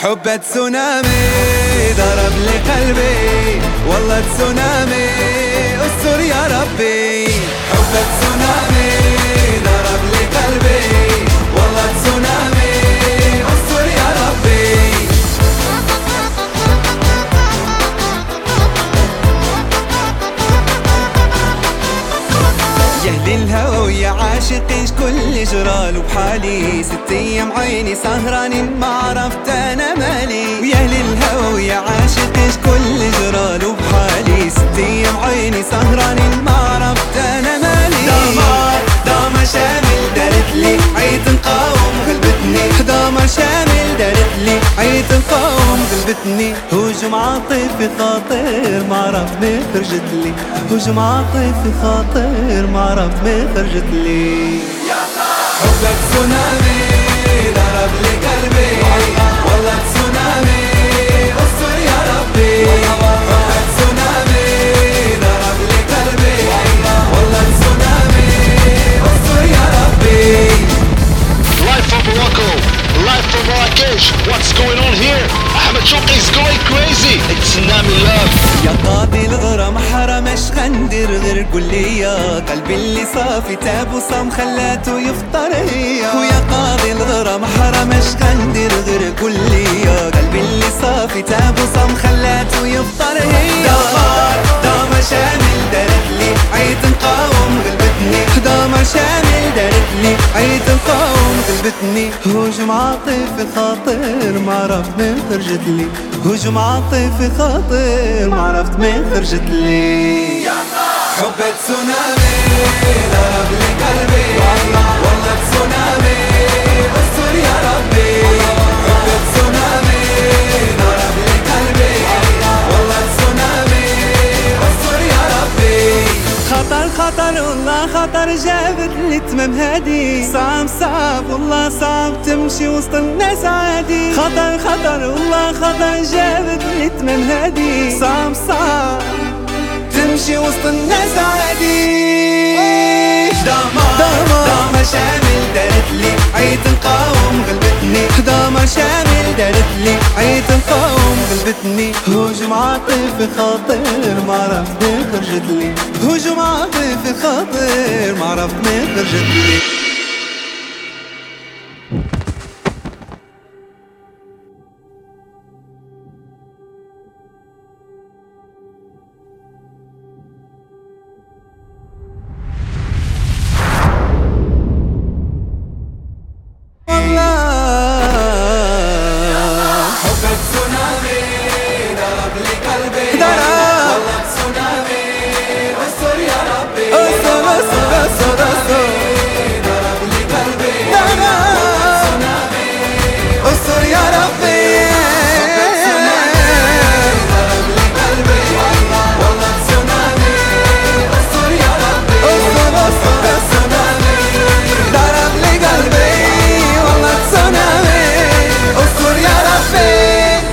حب تسونامي ضرب لي قلبي، والله تسونامي استر يا ربي. حب تسونامي ضرب لي قلبي، والله تسونامي استر يا ربي. يا اهل الهوى ويا عاشقين كل جرال وبحالي، 6 ايام عيني سهرانين ما عرفت انا مالي. ويا اهل الهوى ويا عاشقين كل جرال وبحالي، 6 ايام عيني سهرانين ما عرفت انا مالي. دمار شامل دارت لي عيد نقاوم غلبتني، دمار شامل دارت لي عيد نقاوم غلبتني. هجوم عاطفي خاطر ما عرفت ما خرجت لي، هجوم عاطفي خاطر ما عرفت ما خرجت لي. حبك تسونامي ضرب لي قلبي، والله تسونامي استر يا ربي. حبك تسونامي ضرب لي قلبي، والله تسونامي استر يا ربي. Live from Morocco, live from Marrakesh. What's going on here? Ahmed Chouki is going crazy. It's Tsunami Love. يا قاضي الغرام حرام اش غندير غير قولي يا قلبي اللي صافي تاب وصام خلاته يفطر هي. ويا قاضي الغرام حرام اش غندير غير قولي يا قلبي اللي صافي تاب وصام خلاته يفطر هي. دمار شامل دارت لي عيد نقاوم غلبتني، دمار شامل دارت لي عيد نقاوم غلبتني. هجوم عاطفي خاطر ما عرفت ما خرجت لي، هجوم عاطفي خاطر ما عرفت ما خرجت لي. حب تسونامي ضرب لي قلبي، والله تسونامي استر يا ربي. حب تسونامي ضرب لي قلبي، والله تسونامي استر يا ربي. خطر خطر والله خطر جابت لي تمام هادي، صعب والله صعب تمشي وسط الناس عادي. خطر خطر والله خطر جابت لي تمام هادي، صعب تمشي وسط الناس عادي. دمار شامل دارت لي عيد نقاوم غلبتني، دمار شامل دارت لي عيد نقاوم غلبتني. هجوم عاطفي خاطر ما عرفت ما خرجت لي، هجوم عاطفي خاطر ما عرفت ما خرجت لي.